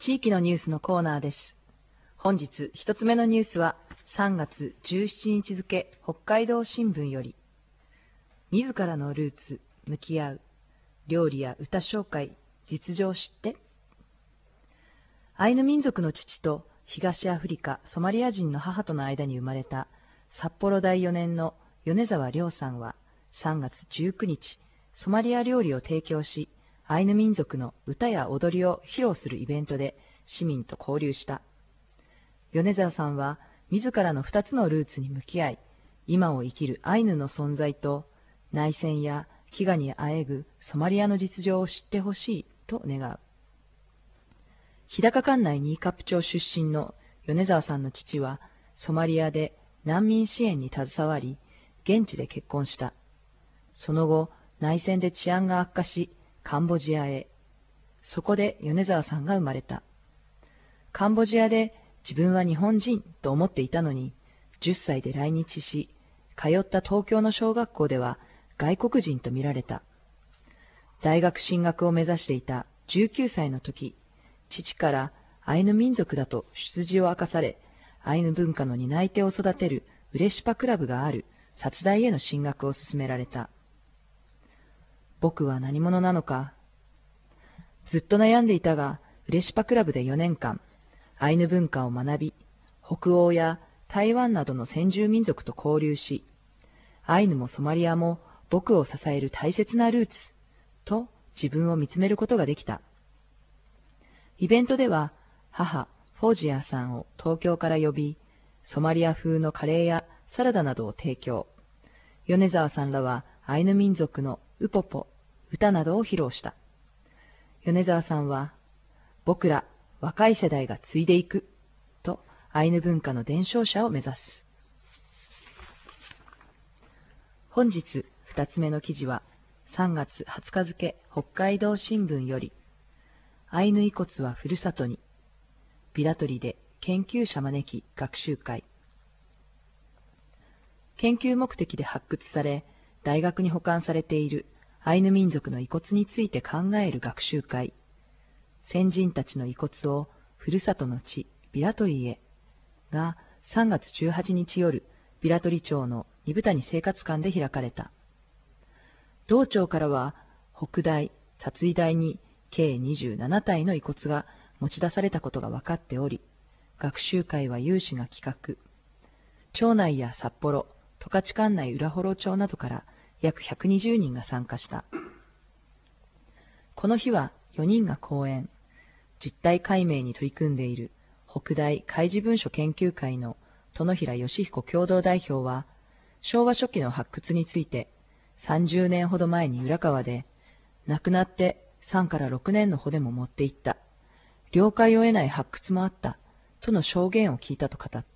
地域のニュースのコーナーです。本日一つ目のニュースは3月17日付北海道新聞より、自らのルーツ向き合う料理や歌紹介実情を知って。アイヌ民族の父と東アフリカソマリア人の母との間に生まれた札幌大4年の米沢亮さんは3月19日、ソマリア料理を提供し、アイヌ民族の歌や踊りを披露するイベントで市民と交流した。米沢さんは自らの2つのルーツに向き合い、今を生きるアイヌの存在と内戦や飢餓にあえぐソマリアの実情を知ってほしいと願う。日高管内新冠町出身の米沢さんの父はソマリアで難民支援に携わり、現地で結婚した。その後、内戦で治安が悪化し、カンボジアへ。そこで米沢さんが生まれた。カンボジアで自分は日本人と思っていたのに、10歳で来日し、通った東京の小学校では外国人と見られた。大学進学を目指していた19歳の時、父からアイヌ民族だと出自を明かされ、アイヌ文化の担い手を育てるウレシパクラブがある札大への進学を勧められた。僕は何者なのか。ずっと悩んでいたが、ウレシパクラブで4年間、アイヌ文化を学び、北欧や台湾などの先住民族と交流し、アイヌもソマリアも僕を支える大切なルーツと自分を見つめることができた。イベントでは、母、フォージアさんを東京から呼び、ソマリア風のカレーやサラダなどを提供。米沢さんらはアイヌ民族のウポポ、歌などを披露した。米沢さんは、僕ら若い世代が継いでいくとアイヌ文化の伝承者を目指す。本日2つ目の記事は3月20日付北海道新聞より、アイヌ遺骨はふるさとに、ビラトリで研究者招き学習会。研究目的で発掘され、大学に保管されているアイヌ民族の遺骨について考える学習会。先人たちの遺骨をふるさとの地、ビラトリへが3月18日夜、ビラトリ町の二部谷生活館で開かれた。同町からは、北大、殺意大に計27体の遺骨が持ち出されたことが分かっており、学習会は有志が企画。町内や札幌、十勝管内浦幌町などから約120人が参加した。この日は4人が講演、実態解明に取り組んでいる北大開示文書研究会の殿平義彦共同代表は、昭和初期の発掘について、30年ほど前に浦川で、亡くなって3から6年の骨も持っていった。了解を得ない発掘もあった、との証言を聞いたと語った。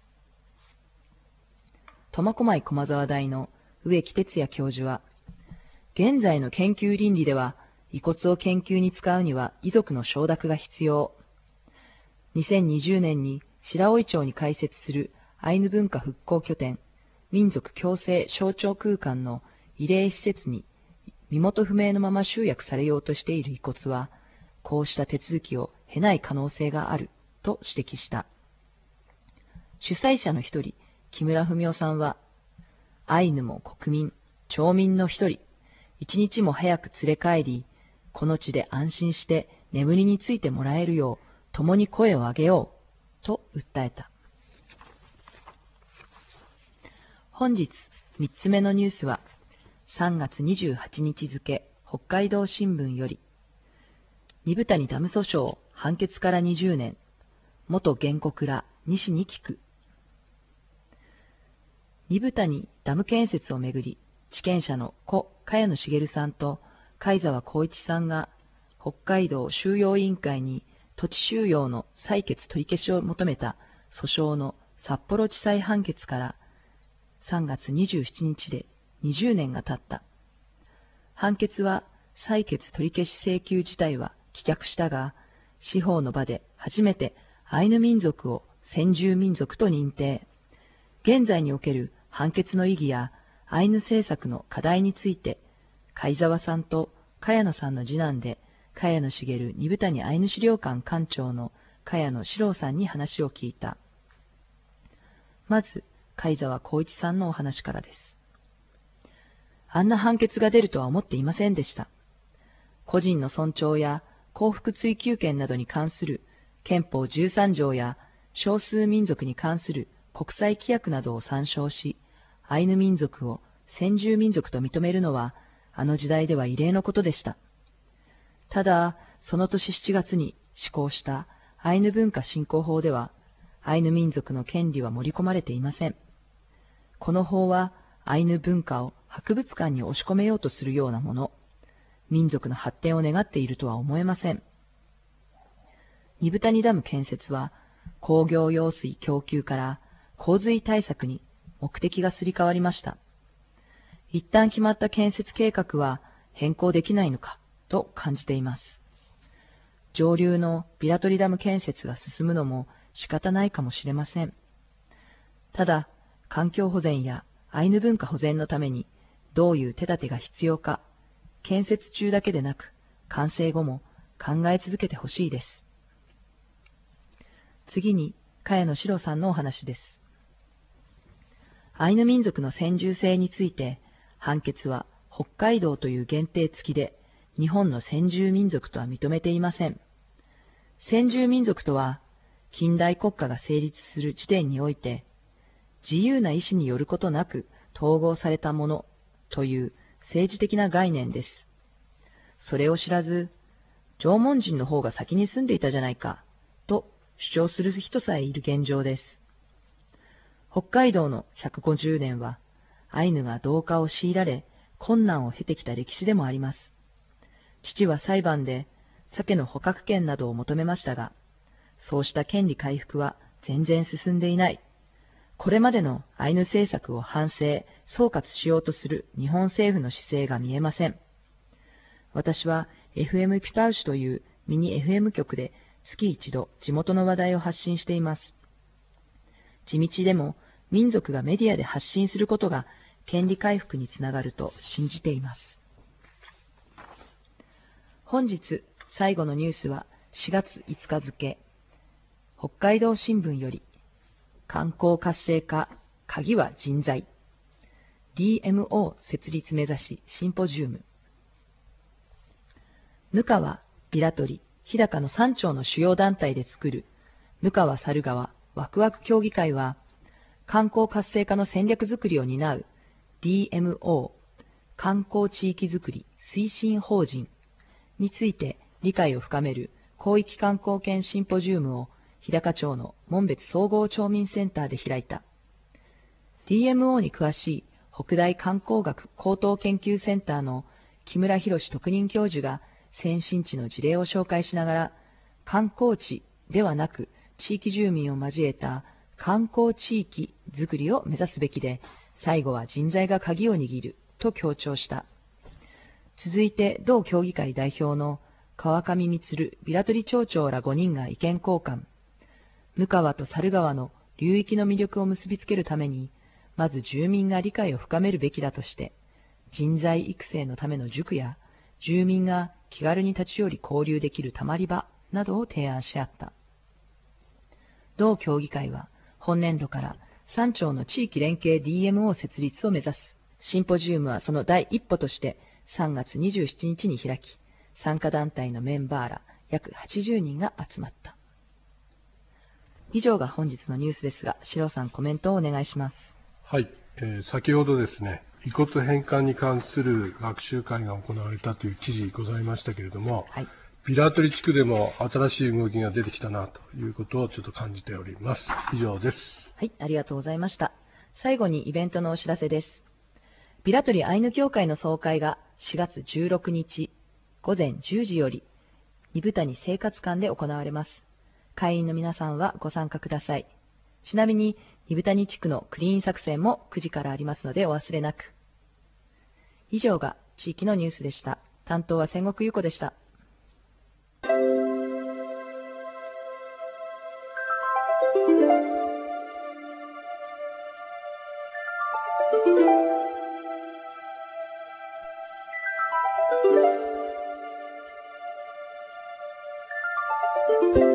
苫小牧駒沢大の植木哲也教授は、現在の研究倫理では、遺骨を研究に使うには遺族の承諾が必要。2020年に白老町に開設するアイヌ文化復興拠点、民族共生象徴空間の慰霊施設に身元不明のまま集約されようとしている遺骨は、こうした手続きを経ない可能性があると指摘した。主催者の一人、木村文夫さんは、アイヌも国民、町民の一人、一日も早く連れ帰り、この地で安心して眠りについてもらえるよう、共に声を上げよう、と訴えた。本日3つ目のニュースは、3月28日付、北海道新聞より、二部谷ダム訴訟判決から20年、元原告ら西に聞く。二部谷ダム建設をめぐり、地権者の故茅野茂さんと貝沢光一さんが北海道収容委員会に土地収容の裁決取り消しを求めた訴訟の札幌地裁判決から3月27日で20年が経った。判決は裁決取り消し請求自体は棄却したが、司法の場で初めてアイヌ民族を先住民族と認定。現在における判決の意義やアイヌ政策の課題について、貝沢さんと茅野さんの次男で茅野茂二部谷アイヌ資料館館長の茅野史郎さんに話を聞いた。まず、貝沢光一さんのお話からです。あんな判決が出るとは思っていませんでした。個人の尊重や幸福追求権などに関する憲法13条や少数民族に関する国際規約などを参照し、アイヌ民族を先住民族と認めるのは、あの時代では異例のことでした。ただ、その年7月に施行したアイヌ文化振興法では、アイヌ民族の権利は盛り込まれていません。この法は、アイヌ文化を博物館に押し込めようとするようなもの、民族の発展を願っているとは思えません。二部谷ダム建設は、工業用水供給から洪水対策に目的がすり替わりました。一旦決まった建設計画は変更できないのかと感じています。上流のビラトリダム建設が進むのも仕方ないかもしれません。ただ、環境保全やアイヌ文化保全のためにどういう手立てが必要か、建設中だけでなく完成後も考え続けてほしいです。次に、茅野史郎さんのお話です。アイヌ民族の先住性について、判決は北海道という限定付きで、日本の先住民族とは認めていません。先住民族とは、近代国家が成立する時点において、自由な意思によることなく統合されたものという政治的な概念です。それを知らず、縄文人の方が先に住んでいたじゃないか、と主張する人さえいる現状です。北海道の150年は、アイヌが同化を強いられ、困難を経てきた歴史でもあります。父は裁判で、鮭の捕獲権などを求めましたが、そうした権利回復は全然進んでいない。これまでのアイヌ政策を反省、総括しようとする日本政府の姿勢が見えません。私は FM ピパウシというミニ FM 局で月一度地元の話題を発信しています。地道でも民族がメディアで発信することが権利回復につながると信じています。本日最後のニュースは4月5日付、北海道新聞より、観光活性化、鍵は人材。DMO 設立目指しシンポジウム。ぬかわ、ビラトリ、日高の3町の主要団体で作るぬかわ猿川ワクワク協議会は、観光活性化の戦略づくりを担う DMO 観光地域づくり推進法人について理解を深める広域観光犬シンポジウムを日高町の門別総合町民センターで開いた。DMO に詳しい北大観光学高等研究センターの木村博特任教授が先進地の事例を紹介しながら、観光地ではなく地域住民を交えた観光地域づくりを目指すべきで、最後は人材が鍵を握ると強調した。続いて同協議会代表の川上充ビラトリ町長ら5人が意見交換。ぬかわと猿川の流域の魅力を結びつけるために、まず住民が理解を深めるべきだとして、人材育成のための塾や、住民が気軽に立ち寄り交流できるたまり場などを提案し合った。同協議会は、本年度から3町の地域連携 DMO 設立を目指す。シンポジウムはその第一歩として3月27日に開き、参加団体のメンバーら約80人が集まった。以上が本日のニュースですが、史郎さんコメントをお願いします。 はい、先ほどですね、遺骨返還に関する学習会が行われたという記事ございましたけれども、 はい、 ビラトリ地区でも新しい動きが出てきたなということをちょっと感じております。以上です。 はい、ありがとうございました。最後にイベントのお知らせです。ビラトリアイヌ協会の総会が4月16日午前10時より、二部谷生活館で行われます。会員の皆さんはご参加ください。ちなみに、二部谷地区のクリーン作戦も9時からありますのでお忘れなく。以上が地域のニュースでした。担当は千国優子でした。 す。